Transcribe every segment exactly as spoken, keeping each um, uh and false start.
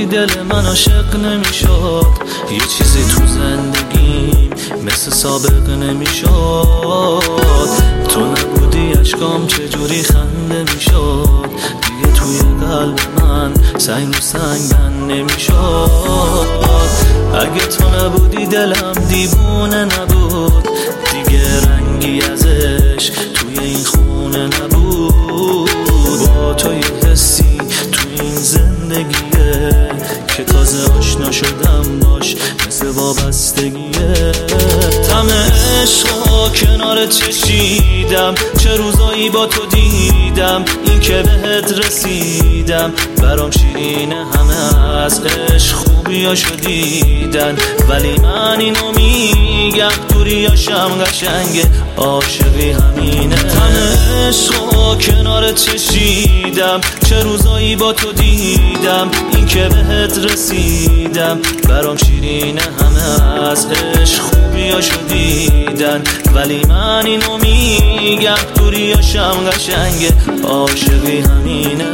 نبودی دل من عاشق نمیشد، یه چیزی تو زندگیم مثل سابق نمیشد. تو نبودی اشکام چجوری خنده میشد، دیگه توی قلب من سنگ رو سنگ بند نمیشد. اگه تو نبودی دلم دیوونه نبود، دیگه رنگی ازش توی این خونه نبود. با تو یه حسی توی این زندگیه که تازه آشنا شدم باش مثل وابستگیه. طعم عشقو کنار چشیدم، چه روزایی با تو دیدم، این که بهت رسیدم برام شیرینه. همه از عشق خوبیاشو دیدن، ولی من اینو میگم دوریاشم قشنگه، عاشقی همینه. طعم عشقو کنار چشیدم، چه روزایی با تو دیدم، این که بهت رسیدم برام شیرینه. همه از عشق خوبیاشو دیدن، ولی من اینو میگم دوریاشم قشنگه، عاشقی همینه.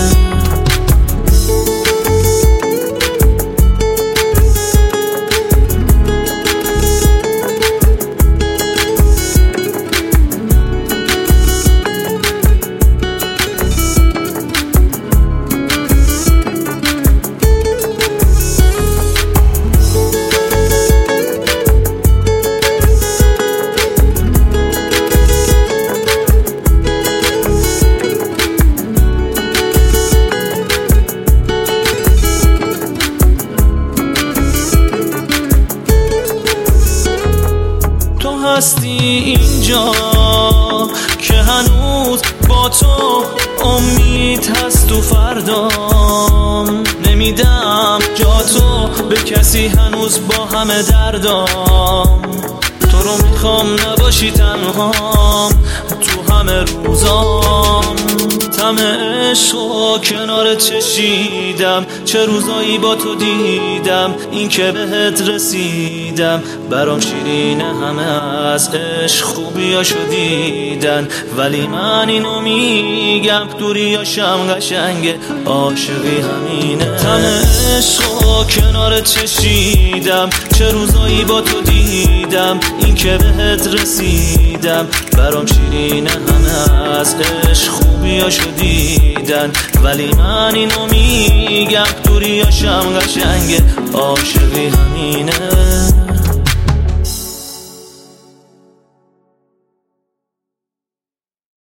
هستی اینجا که هنوز با تو امید هست تو فردام، نمیدم جا تو به کسی هنوز با همه دردام. تو رو میخوام نباشی تنهام تو همه روزام. طعم عشقو کنار چشیدم، چه روزایی با تو دیدم، این که بهت رسیدم برام شیرینه. همه از عشق خوبیاشو دیدن، ولی من اینو میگم دوریاشم قشنگه، عاشقی همینه. طعم عشقو کنار چشیدم، چه روزایی با تو دیدم، این که بهت رسیدم برام شیرینه. همه از عشق خوبیاشو دیدن، ولی من اینو میگم دوریاشم قشنگه، عاشقی همینه.